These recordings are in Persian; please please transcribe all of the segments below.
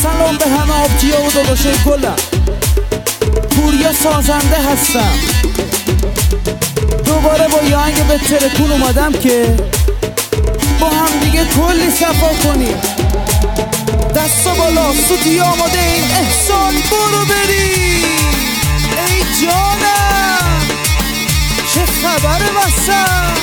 سلام به همه آبجیا و داداشای گلم، پوریا سازنده هستم. دوباره با یه آهنگ به ترکون اومدم که با هم دیگه کلی صفا کنیم. دستا بالا، سوتی آماده، این احسان برو بریم. ای جانم چه خبره واسم؟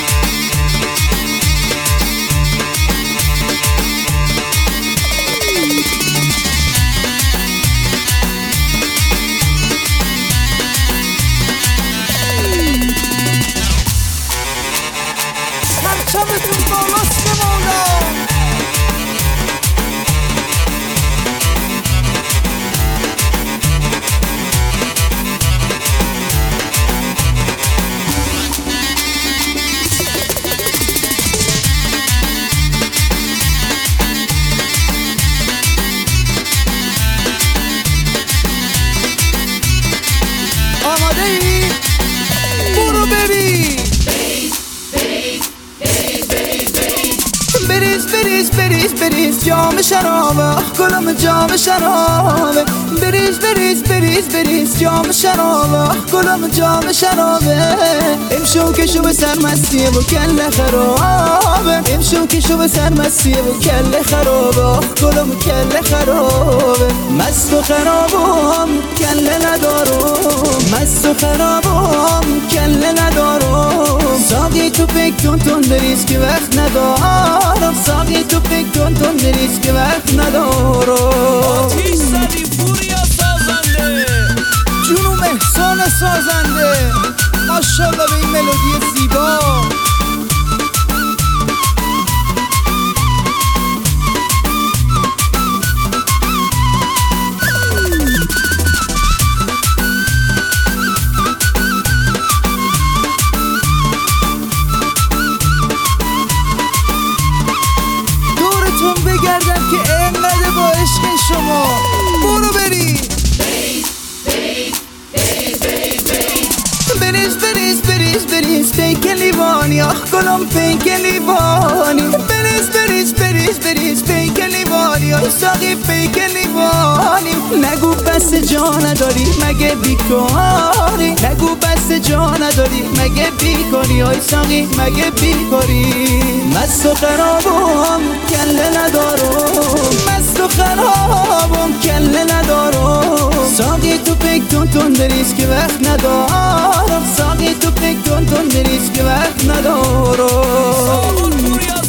پرچمتون بالاست مولا. آماده ای؟ برو بری. بریز جام شرابه، گلم جام شرابه. بریز جام شرابه، گلم جام شرابه. امشو که شو به سرمستیه و کله خرابه. امشو که شو به سرمستیه و کله خرابه، گلم کله خرابه. مست و خرابم کله ندارم، مست و خرابم کله ندارم. ساقی تو پک تون بریز که وقت ندارم، ساقی تو پک تون بریز که وقت ندارم. آتیش زدی پوریا سازنده، جونم احسان سازنده. ماشاءالله به این ملودی زیبا. بگردم که اینقدر با عشق شما. برو بری. بریز پیک لیوانی، آخ گلم پیک لیوانی. بریز پیک لیوانی، آخ ساقی پیک لیوانی. نگو بس جا نداری مگه بیکاری، نگو بس جا نداری مگه بیکاری. آی ساقی مگه بیکاری. مست و خرابم کله ندارم، مست و خرابم کله ندارم. ساقی تو پک تون بریز که وقت ندارم، ساقی تو پک تون بریز که وقت ندارم.